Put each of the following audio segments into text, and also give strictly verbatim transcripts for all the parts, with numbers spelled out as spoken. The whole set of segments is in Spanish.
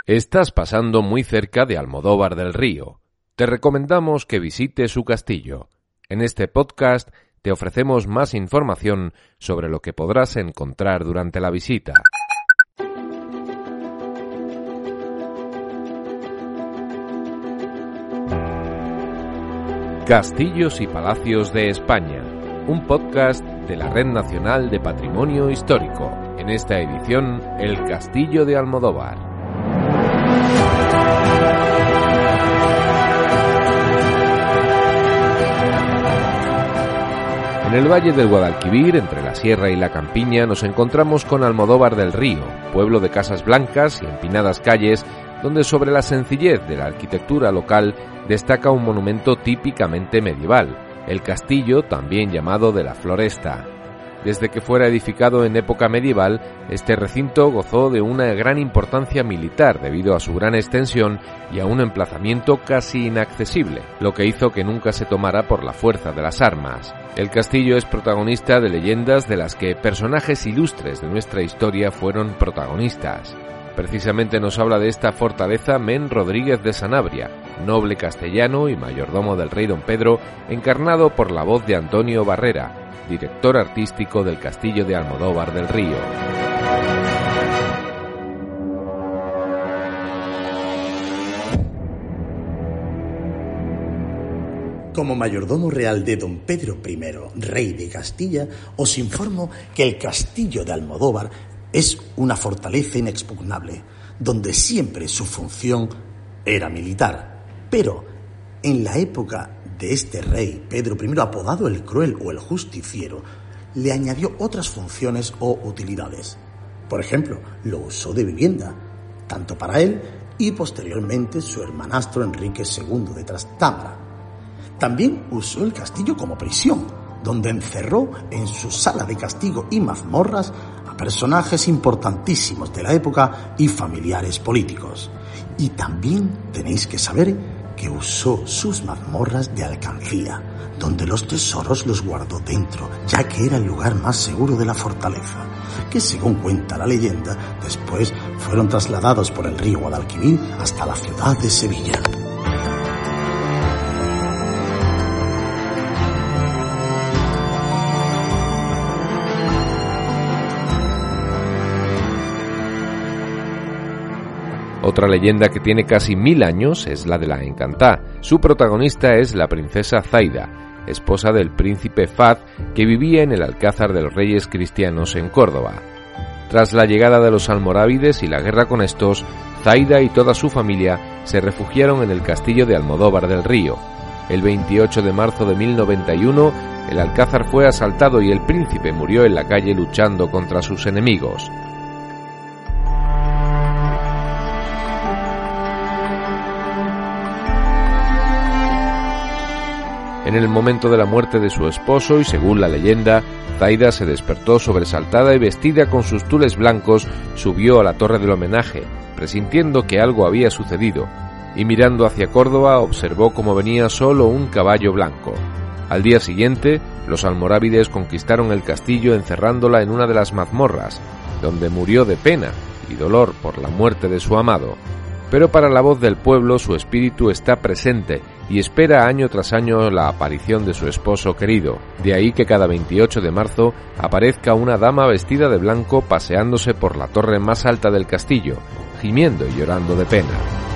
Estás pasando muy cerca de Almodóvar del Río. Te recomendamos que visites su castillo. En este podcast te ofrecemos más información sobre lo que podrás encontrar durante la visita. Castillos y Palacios de España, un podcast de la Red Nacional de Patrimonio Histórico. En esta edición, el Castillo de Almodóvar. En el Valle del Guadalquivir, entre la Sierra y la Campiña, nos encontramos con Almodóvar del Río, pueblo de casas blancas y empinadas calles, donde sobre la sencillez de la arquitectura local destaca un monumento típicamente medieval, el castillo, también llamado de la Floresta. Desde que fuera edificado en época medieval, este recinto gozó de una gran importancia militar debido a su gran extensión y a un emplazamiento casi inaccesible, lo que hizo que nunca se tomara por la fuerza de las armas. El castillo es protagonista de leyendas de las que personajes ilustres de nuestra historia fueron protagonistas. Precisamente nos habla de esta fortaleza Men Rodríguez de Sanabria, noble castellano y mayordomo del rey don Pedro, encarnado por la voz de Antonio Barrera, director artístico del Castillo de Almodóvar del Río. Como mayordomo real de don Pedro primero, rey de Castilla, os informo que el Castillo de Almodóvar es una fortaleza inexpugnable, donde siempre su función era militar. Pero en la época de este rey, Pedro primero, apodado el Cruel o el Justiciero, le añadió otras funciones o utilidades. Por ejemplo, lo usó de vivienda, tanto para él y posteriormente su hermanastro Enrique segundo de Trastámara. También usó el castillo como prisión, donde encerró en su sala de castigo y mazmorras a personajes importantísimos de la época y familiares políticos. Y también tenéis que saber que usó sus mazmorras de alcancía, donde los tesoros los guardó dentro, ya que era el lugar más seguro de la fortaleza, que según cuenta la leyenda, después fueron trasladados por el río Guadalquivir hasta la ciudad de Sevilla. Otra leyenda que tiene casi mil años es la de la Encantá. Su protagonista es la princesa Zaida, esposa del príncipe Fahd, que vivía en el Alcázar de los Reyes Cristianos en Córdoba. Tras la llegada de los almorávides y la guerra con estos, Zaida y toda su familia se refugiaron en el castillo de Almodóvar del Río. El veintiocho de marzo de mil noventa y uno, el Alcázar fue asaltado y el príncipe murió en la calle luchando contra sus enemigos. En el momento de la muerte de su esposo y según la leyenda, Zaida se despertó sobresaltada y vestida con sus tules blancos, subió a la torre del homenaje, presintiendo que algo había sucedido, y mirando hacia Córdoba observó cómo venía solo un caballo blanco. Al día siguiente, los almorávides conquistaron el castillo encerrándola en una de las mazmorras, donde murió de pena y dolor por la muerte de su amado. Pero para la voz del pueblo su espíritu está presente y espera año tras año la aparición de su esposo querido. De ahí que cada veintiocho de marzo aparezca una dama vestida de blanco paseándose por la torre más alta del castillo, gimiendo y llorando de pena.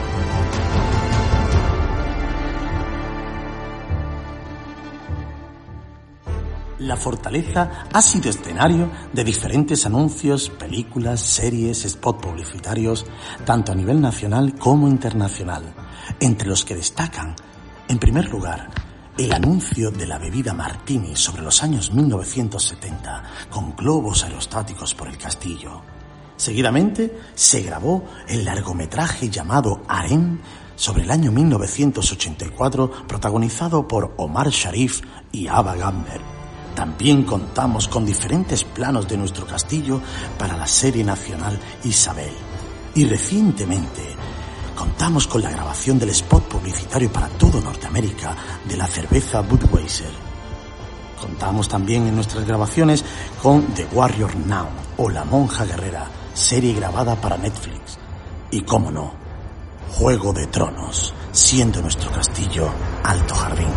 La fortaleza ha sido escenario de diferentes anuncios, películas, series, spots publicitarios, tanto a nivel nacional como internacional, entre los que destacan, en primer lugar, el anuncio de la bebida Martini sobre los años mil novecientos setenta, con globos aerostáticos por el castillo. Seguidamente, se grabó el largometraje llamado Harem sobre el año mil novecientos ochenta y cuatro, protagonizado por Omar Sharif y Ava Gardner. También contamos con diferentes planos de nuestro castillo para la serie nacional Isabel. Y recientemente contamos con la grabación del spot publicitario para todo Norteamérica de la cerveza Budweiser. Contamos también en nuestras grabaciones con The Warrior Now o La Monja Guerrera, serie grabada para Netflix. y, cómo no, Juego de Tronos, siendo nuestro castillo Alto Jardín.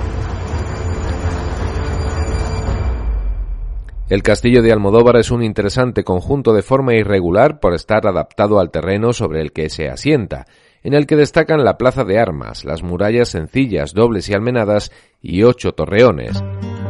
El castillo de Almodóvar es un interesante conjunto de forma irregular por estar adaptado al terreno sobre el que se asienta, en el que destacan la plaza de armas, las murallas sencillas, dobles y almenadas y ocho torreones.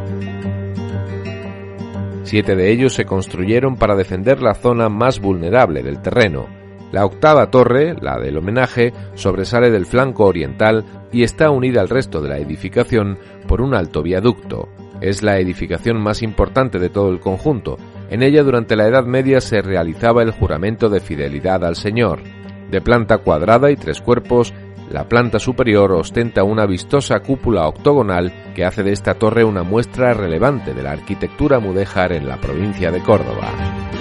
Siete de ellos se construyeron para defender la zona más vulnerable del terreno. La octava torre, la del homenaje, sobresale del flanco oriental y está unida al resto de la edificación por un alto viaducto. Es la edificación más importante de todo el conjunto. En ella durante la Edad Media se realizaba el juramento de fidelidad al Señor. De planta cuadrada y tres cuerpos, la planta superior ostenta una vistosa cúpula octogonal que hace de esta torre una muestra relevante de la arquitectura mudéjar en la provincia de Córdoba.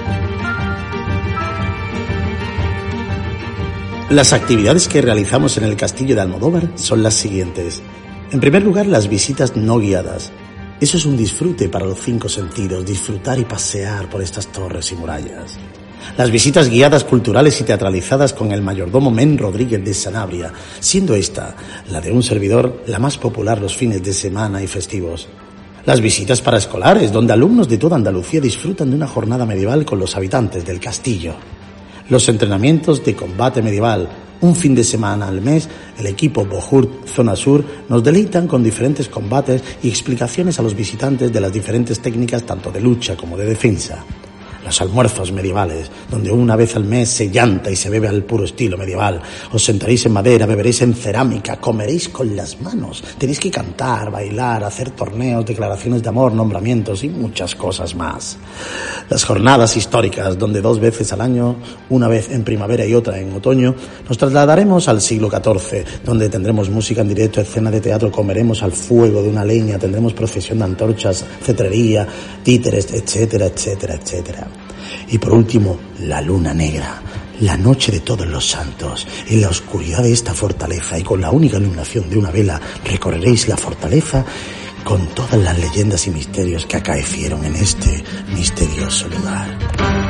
Las actividades que realizamos en el castillo de Almodóvar son las siguientes. En primer lugar, las visitas no guiadas. Eso es un disfrute para los cinco sentidos, disfrutar y pasear por estas torres y murallas. Las visitas guiadas culturales y teatralizadas con el mayordomo Men Rodríguez de Sanabria, siendo esta, la de un servidor, la más popular los fines de semana y festivos. Las visitas para escolares, donde alumnos de toda Andalucía disfrutan de una jornada medieval con los habitantes del castillo. Los entrenamientos de combate medieval. Un fin de semana al mes, el equipo Bohurt Zona Sur nos deleitan con diferentes combates y explicaciones a los visitantes de las diferentes técnicas tanto de lucha como de defensa. Los almuerzos medievales, donde una vez al mes se llanta y se bebe al puro estilo medieval. Os sentaréis en madera, beberéis en cerámica, comeréis con las manos. Tenéis que cantar, bailar, hacer torneos, declaraciones de amor, nombramientos y muchas cosas más. Las jornadas históricas, donde dos veces al año, una vez en primavera y otra en otoño, nos trasladaremos al siglo catorce, donde tendremos música en directo, escena de teatro, comeremos al fuego de una leña, tendremos procesión de antorchas, cetrería, títeres, etcétera, etcétera, etcétera. Y por último, la luna negra, la noche de todos los santos. En la oscuridad de esta fortaleza y con la única iluminación de una vela recorreréis la fortaleza con todas las leyendas y misterios que acaecieron en este misterioso lugar.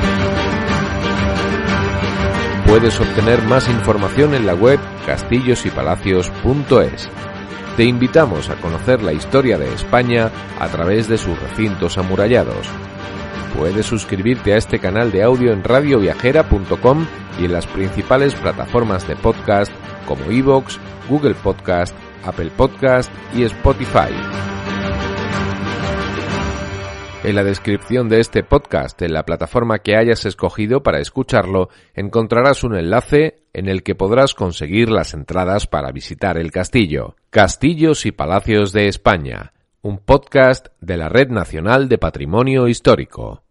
Puedes obtener más información en la web castillos y palacios punto es. Te invitamos a conocer la historia de España a través de sus recintos amurallados. Puedes suscribirte a este canal de audio en radio viajera punto com y en las principales plataformas de podcast como iVoox, Google Podcast, Apple Podcast y Spotify. En la descripción de este podcast, en la plataforma que hayas escogido para escucharlo, encontrarás un enlace en el que podrás conseguir las entradas para visitar el castillo. Castillos y Palacios de España, un podcast de la Red Nacional de Patrimonio Histórico.